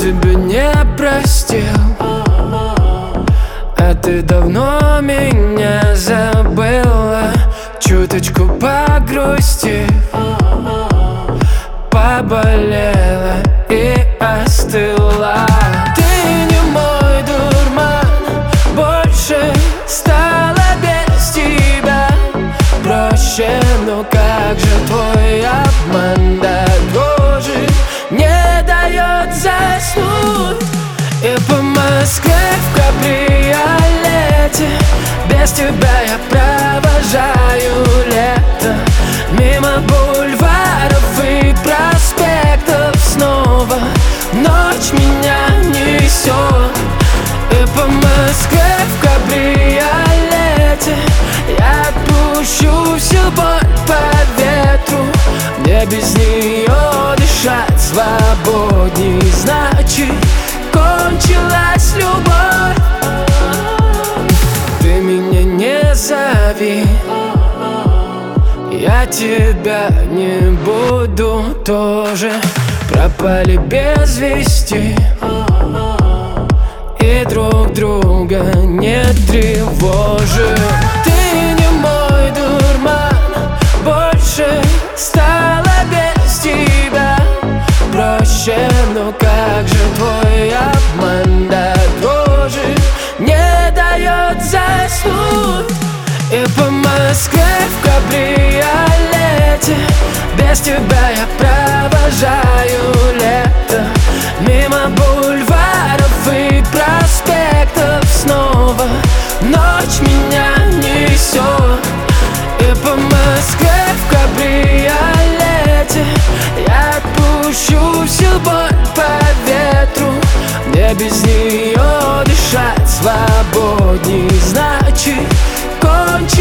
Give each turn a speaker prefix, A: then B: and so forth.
A: тебя не простил, а ты давно меня забыла. Чуточку погрустив, поболела и остыла. Ты не мой дурман, больше стала без тебя проще. Но как же твой обман до дрожи не дает заснуть. И по Москве в кабриолете без тебя я провожаю лето. Мимо бульваров и проспектов снова ночь меня несет. И по Москве в кабриолете я отпущу всю боль по ветру. Мне без нее дышать свободней, значит, кончилась любовь. Ты меня не зови, я тебя не буду тоже. Пропали без вести и друг друга не тревожим. Ты не мой дурман, больше стала без тебя проще. Но как же твой обман до дрожи не дает заснуть. И по Москве в кабриолете без тебя я провожаю лето. Мимо бульваров и проспектов снова ночь меня несет. И по Москве в кабриолете я отпущу всю боль по ветру. Мне без нее дышать свободней, значит, кончилась